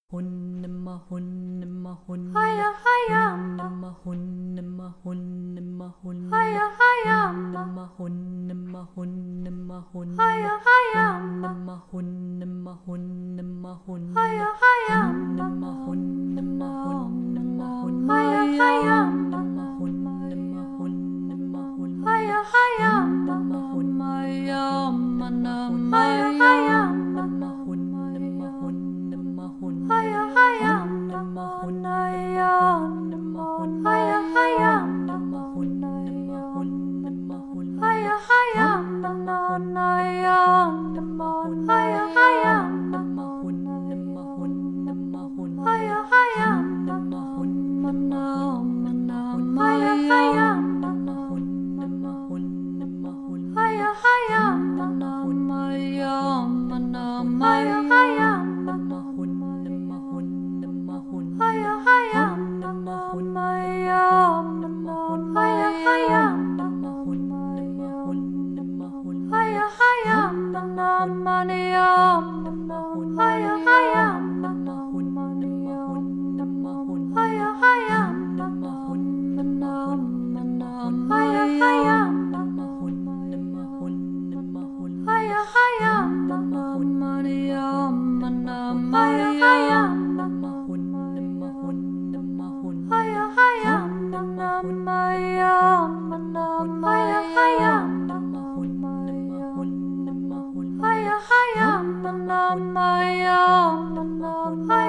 Hunnema hunnema hunnema Haya haya hunnema hunnema hunnema hunnema haya haya hunnema hunnema hunnema haya haya hunnema hunnema hunnema hunnema haya haya hunnema hunnema hunnema hunnema haya haya hunnema hunnema hunnema hunnema haya haya hunnema hunnema hunnema haya haya hunnema hunnema hunnema hunnema haya haya hunnema hunnema haya hunnema haya haya hunnema hunnema hunnema hunnema haya haya haya haya hunnema hunnema hunnema hunnema haya haya hunnema hunnema hunnema haya haya hunnema hunnema hunnema hunnema haya haya hunnema hunnema haya haya hunnema hunnema hunnema hunnema haya haya hunnema hunnema haya haya hunnema hunnema hunnema hunnema haya haya haya haya haya haya haya haya haya haya haya haya haya haya haya haya haya haya